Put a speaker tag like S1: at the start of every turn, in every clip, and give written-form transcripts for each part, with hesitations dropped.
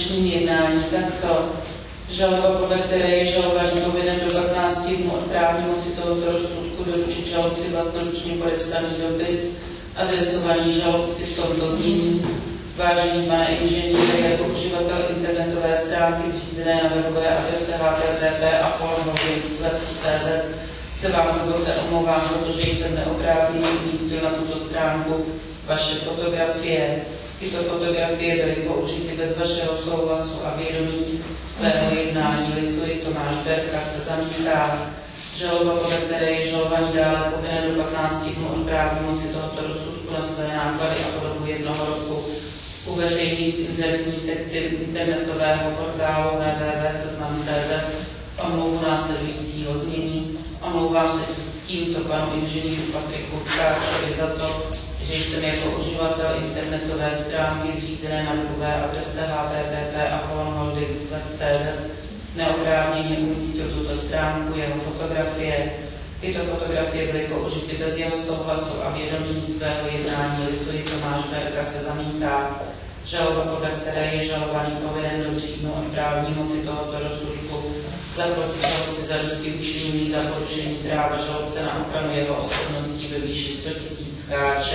S1: dnešním jednání, tak žaloba, podle které je žalovaný povinen do 15 dnů od právní moci tohoto rozsudku doručit žalobci vlastnoručně podepsaný dopis adresovaný žalobci v tomto znění. Vážený pane inženýre, jako uživatel internetové stránky zřízené na webové adrese http://apollo.cz se vám hluboce omlouvám, protože jsem neoprávněně umístil na tuto stránku vaše fotografie. Tyto fotografie byly použity bez vašeho souhlasu a vědomí svého jednání. Lituji, Tomáš Berka se zamítá. Žaloba, podle které je žalovaný dále povinen do 15 dnů od právní moci tohoto rozsudku na své náklady a po dobu 1 roku uveřejnit v inzertní sekci internetového portálu www.seznam.cz omlouvu následujícího znění. Omlouvám se tímto panu inženýru Patriku Káčovi za to, že jsem jako uživatel internetové stránky zřízené na webové adrese http://apollo.cz neoprávněně umístil tuto stránku jeho fotografie. Tyto fotografie byly použity bez jeho souhlasu a vědomí svého jednání. Lituji, Tomáš Berka se zamítá. Žaloba, podle které je žalovaný povinen do 3 dnů od právní moci tohoto rozsudku zaplatit žalobci za dosti učinění za porušení práva žalobce na ochranu jeho osobností ve výši 100 000 Kč.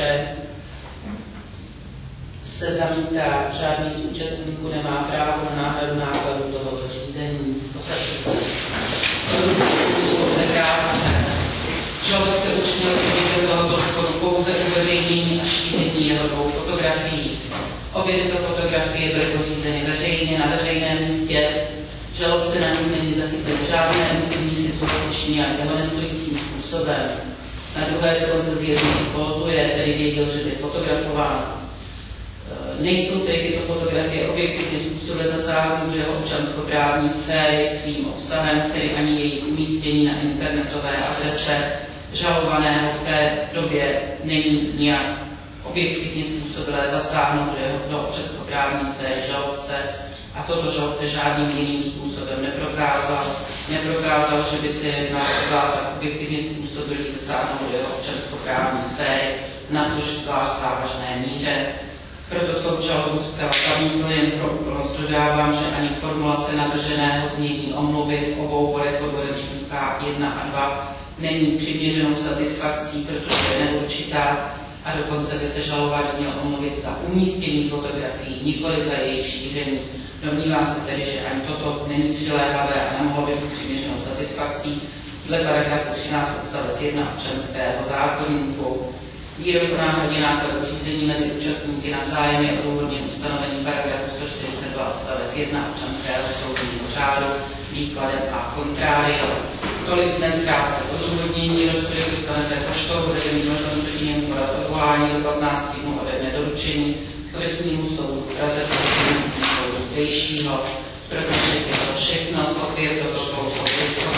S1: Se zamítá, žádný z účastníků nemá právo na náhradu nákladů tohoto řízení. Posaďte se. Žalobce učinil průběh tohoto sporu pouze uveřejnění a šíření jeho 2 fotografií. Obě tyto fotografie byly pořízeny veřejně na veřejném místě. Žalobce na nich není zachycen žádné intimní situace činí dehonestujícím způsobem. Na druhé dokonce zjevně pozuje, tedy věděl, že by fotografován. Nejsou tedy tyto fotografie objektivně způsobem zasáhnout do jeho občanskoprávní sféry svým obsahem, tedy ani jejich umístění na internetové adrese žalovaného v té době není nijak objektivně způsobilé zasáhnout do občanskoprávní sféry žalobce a toto žalobce žádným jiným způsobem neprokázal, že by se jednalo o zásah objektivně způsobilý zasáhnout do jeho občanskoprávní sféry, natož v zvlášť závažné míře. Proto svou žalobu zcela zamítl, jen dodávám, že ani formulace navrženého znění omluvy v obou bodech pod bodem čísla 1 a 2 není přiměřenou satisfakcí, protože je neurčitá a dokonce by se žalovaný měl omluvit za umístění fotografií, nikoli za jejich šíření. Domnívám se tedy, že ani toto není přiléhavé a nemohlo by být přiměřenou satisfakcí dle paragrafu 13 odstavec 1 občanského zákoníku. Výrok o náhradě nákladů řízení mezi účastníky navzájem je odůvodněn ustanovení paragrafu 142 odstavec 1 občanského soudního řádu výkladem a kontrário. Tolik dnes krátce odůvodnění, rozsudek dostanete poštou, budete mít možnost při něm podat odvolání do 15 dnů ode dne doručení k Vrchnímu soudu v Praze soudu zdejšího, protože je to všechno, kopie protokolu jsou